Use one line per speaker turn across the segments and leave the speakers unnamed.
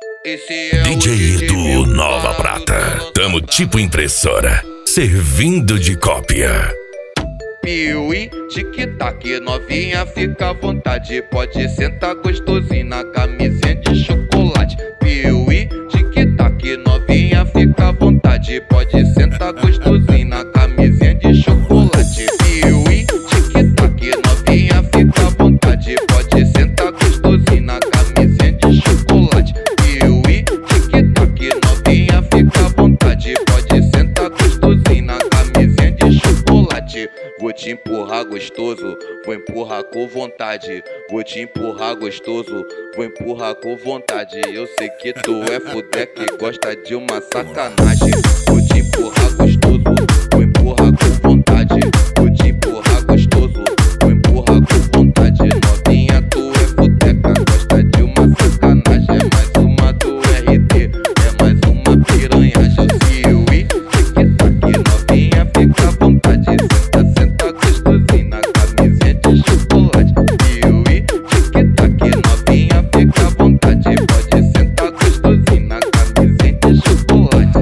Esse é
DJ
o
Edu Nova Prata. Tamo tipo impressora, servindo de cópia.
Piuí, tic-tac, novinha, fica à vontade. Pode sentar gostosinho na camisinha de chocolate. Piuí, tic-tac, novinha, fica à vontade. Pode sentar gostosinho na camisinha de chocolate. Piuí, tic-tac, novinha, fica à vontade. Pode sentar gostosinho na camisinha de chocolate. Piuí, tic-tac, novinha, fica à vontade. Pode sentar gostosinho na camisinha de chocolate. Vou te empurrar gostoso, vou empurrar com vontade. Vou te empurrar gostoso, vou empurrar com vontade. Eu sei que tu é fudé que gosta de uma sacanagem. Vou te empurrar gostoso, vou empurrar com vontade. Vou te empurrar gostoso, vou empurrar com vontade. Novinha, tu é fudeca, gosta de uma sacanagem. É mais uma do RT, é mais uma piranha. Piuí, tic-tac, novinha, fica à vontade. Senta gostosinho na camisinha de chocolate. Piuí, tic-tac, novinha, fica à vontade. Pode sentar gostosinho na camisinha de chocolate.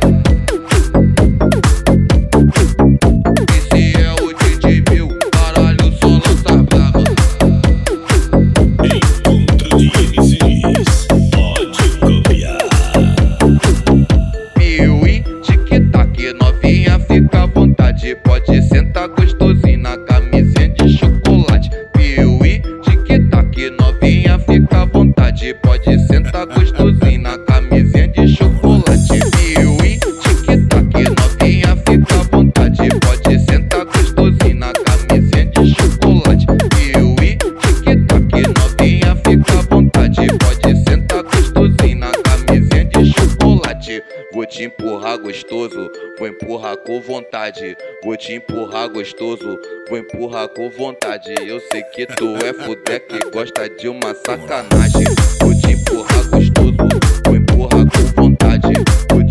Esse é o DJ Bill, caralho, só lança brava.
Encontro de MCs, pode copiar.
Piuí, tic-tac, novinha, fica à vontade. Pode sentar gostosinho na camisinha de chocolate. Piuí, tic-tac, novinha, fica à vontade. Pode sentar gostosinho na camisinha de chocolate. Piuí, tic-tac, novinha, fica à vontade. Pode sentar gostosinho na camisinha de chocolate. Piuí, tic-tac, novinha, fica à vontade. Pode sentar gostosinho na camisinha de chocolate. Vou te empurrar gostoso, vou empurrar com vontade. Vou te empurrar gostoso, vou empurrar com vontade. Eu sei que tu é fudé que gosta de uma sacanagem. Vou te empurrar gostoso, vou empurrar com vontade. Vou